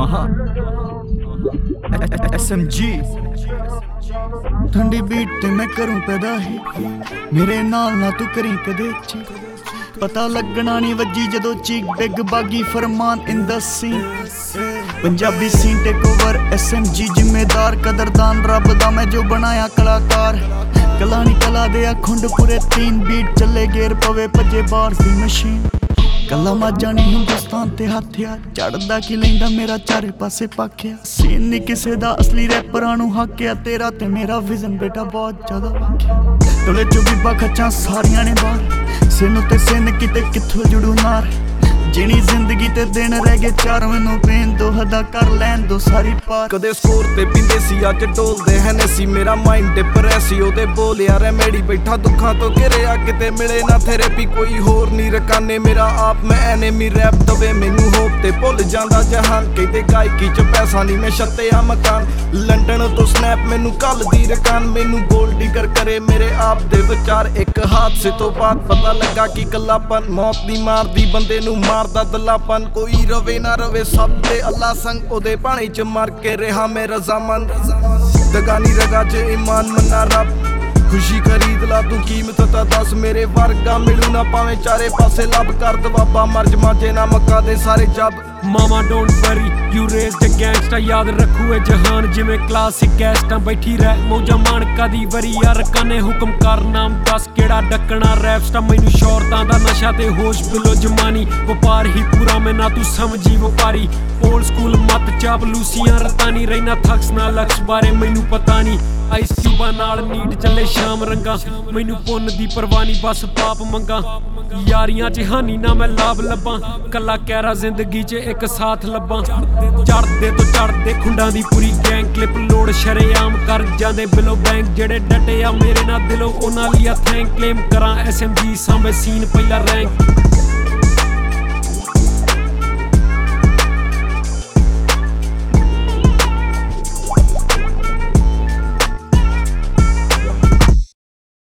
SMG ठंडी beat ते मैं करूं पैदा ही मेरे नाल ना तू करी कदे पता लगना नहीं वजी जदों चीक बिग बागी Farman in the scene Punjabi scene take over SMG जिम्मेदार कदरदान रब दा मैं जो बनाया कलाकार कला नी कला दे खुंड पूरे 3 बीट चले गेर पवे भजे बार दी मशीन कला माजा नहीं हिंदुस्तान ते हाथिया चढ़दा की लैंदा मेरा चारे पासे पाखिया सीन नहीं किसे दा असली रैपरां नूं हाकिया तेरा ते मेरा विजन बेटा बहुत ज्यादा वाकिया तोले चुबीबा खच्चां सारियां ने बाहर सिन ते सिन किते कित्थों जुड़ू नार जिनी जिंदगी ते दिन रह गए चार मैनू पेन दो हदा कर लैन दो सारी पार कदे स्कोर ते पींदे सी अज ढोलदे हैनेसी मेरा माइंड डिप्रेसी ओदे बोल यार मेरी बैठा दुखां तो घिरिया किते मिले ना थेरेपी कोई होर नी रकाने मेरा आप मैं एनेमी रैप दवे मैनू होप ते भुल जांदा जहान कहते गायकी च पैसा नी मैं छत्तेया मकान लंडन तो स्नैप मैनू कल दी रकान मैनू गोल्ड डिगर करे मेरे आप दे विचार एक हादसे तो बाद पता लगा कि कलापन मौत दी मारदी बंदे नू मारदा दलापन कोई रवे ना रवे सब ते अल्लाह संग ओदे पानी च मर के रहा मैं रजामंद दगानी रगा च ईमान मन्ना रब खुशी खरीद ला तू कीमत ता दस मेरे वर्गा मिलू ना पावे चारे पासे लब कर दबाबा मर्ज माजे ना मक्का दे सारे जब मामा don't worry you raise the gangster याद रखू ए जहान जिवें क्लासिक गैस्टां बैठी रह मौजा मान कदी वरी यार कने हुक्म कर नाम दस केड़ा डकना रैपस्टा मैनू शौरतां दा नशा ते होश बिलो जमानी वपार ही पूरा मैं ना तू समझी वपारी ओल्ड स्कूल मत चापलूसियां रतानी रहना थक्स ना लक्ष बारे मैनू पता नहीं आइस क्यूबा नाल नीट चले शाम रंगा मैनू पुन्न दी परवानी बस पाप मंगा यारियां च हानी ना मैं लाभ लब्बां कला कैरा जिंदगी च एक साथ लब्बां चढ़दे तो चढ़दे खुंडां दी पूरी गैंग क्लिप लोड शरेआम कर जांदे बिलो बैंक जेड़े डटे आ मेरे ना दिलों उन्हां लिया थैंक क्लेम करां SMG सांबे सीन पहला रैंक